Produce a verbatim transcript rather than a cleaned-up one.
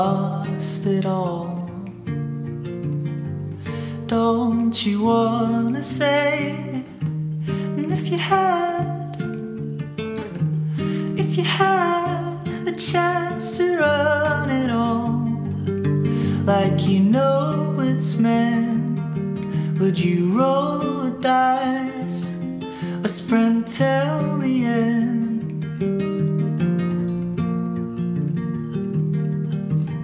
lost it all. Don't you wanna say? And if you had, if you had the chance to run it all, like you know it's meant, would you roll the dice?